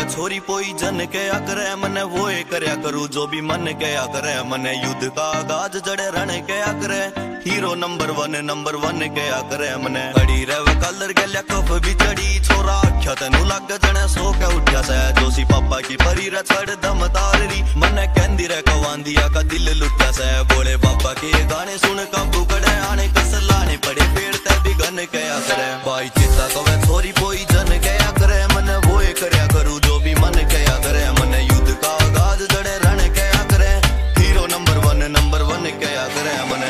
छोरी पोई जन कया करे मने वो करया करू जो भी मन कया करे मने युद्ध का आगाज जड़े रण कया करे हीरो नंबर वन कया करे मने खड़ी रहे कलर गल्या कफ भी चढ़ी छोरा आख्या तेनू लग जने सो के उठ्या से जोशी पापा की परी रे छड़ दम ताररी मने कहंदी रे कवांदिया का दिल लुट्या से बोले बाबा के गाने सुन काबू कड़े आने कस लाने पड़े पेड़ ते भी गन कया करे भाई चिता कवे छोरी पोई जन कया करे मने वो करया करू जो भी मन कया करे मने युद्ध का आगाज जड़े रण कया करे हीरो नंबर वन कया करे मने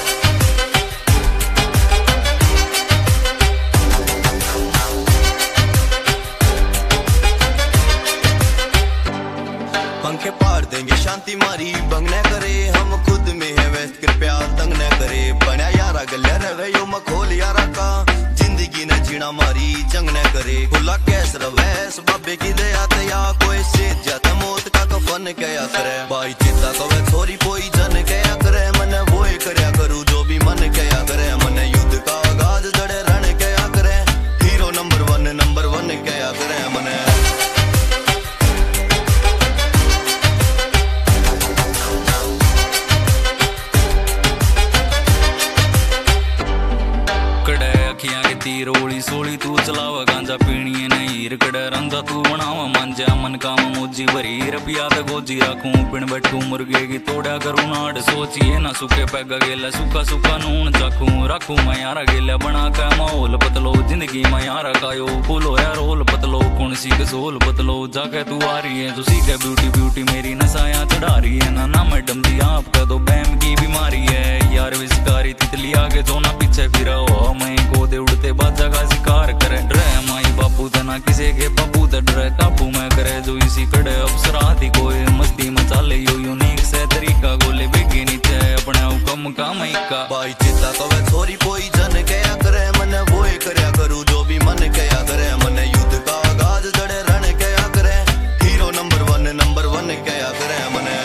पंखे पाड़ देंगे शांति मारी भंग न करे हम खुद में है वैसे कृपया तंग न करे बना यारा गल्या रवे यो मखोल यारा का जिंदगी ने जीना मारी जंग न करे खुला कैस रवैस बाबे की दया तया कोई से जाता मौत का कफन कया करे भाई चिता कवे छोरी पोई जन कया करे मने वो करया करू जो भी मन कया करे मने युद्ध का आगाज जड़े रण कया करे हीरो नंबर वन कया करे मने रोली सोली तू चलावा गांजा पीनी नहीं रकड़ रंजा तू बनावा मांझा मन काम मोजी भरी रबिया ते गोजी रखूं पिन बैठू मुर्गे की तोड़ा करूं नाड़ सोचिए ना सूखे पैगा गेला सूखा सूखा नून चाखूं रखूं मैं यारा गेला बना के माहौल पतलो जिंदगी में यारा कायो फूलो यार रोल पतलो कौन सी कसोल पतलो जाके तू आ रही है तू सीखे ब्यूटी मेरी नसाया चढ़ा रही है ना मैडम जी आपका तो बैम की बीमारी है यार विस्कारी तितली आगे जो ना पीछे फिरा हो मैं गोदे उड़ते बाजा का शिकार करे डरे माई बापू तना किसी के बापू ते डरे काबू में करे जो इसी कड़े अफसरा थी कोई मस्ती मचाले यो यूनिक से तरीका गोले बेगे नीचे अपने हुक्म का मैका भाई चिता कवे छोरी पोई जन कया करे मने वो करया करू जो भी मन कया करे मने युद्ध का आगाज जड़े रण कया करे हीरो नंबर वन कया करे मने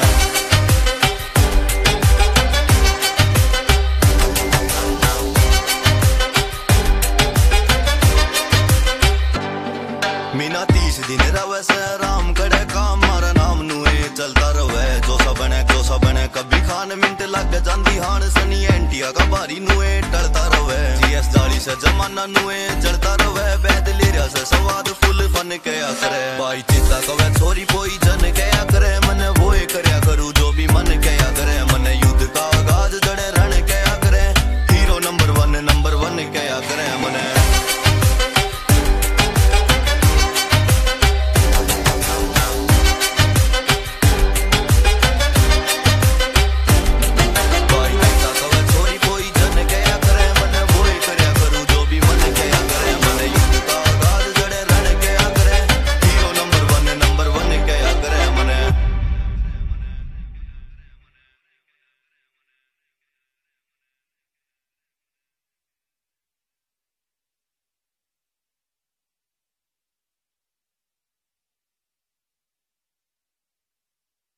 मीना 30 दिन रवे से राम करे काम मारा नाम नुए चलता रवे जो सा बने कभी खान मिनट लग जांदी हान सनी एंटिया का बारी नुए टलता रवे जीएस जाली से जमाना नुए जलता रवे बैद लेरिया से सवाद फुल फन कया करे भाई चिता कवे छोरी पोई जन कया करे मने वो करया करू